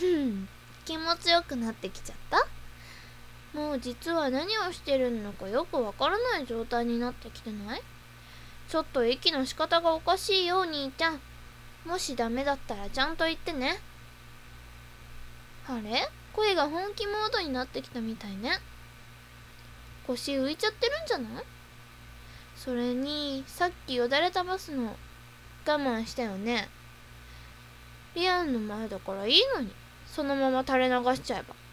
気持ちよくなってきちゃった。もう実は何をしてるのかよくわからない状態になってきてない？ちょっと息の仕方がおかしいよ、お兄ちゃん。もしダメだったらちゃんと言ってね。あれ？声が本気モードになってきたみたいね。腰浮いちゃってるんじゃない？それにさっきよだれ飛ばすの我慢したよね。リアンの前だからいいのに、そのまま垂れ流しちゃえば。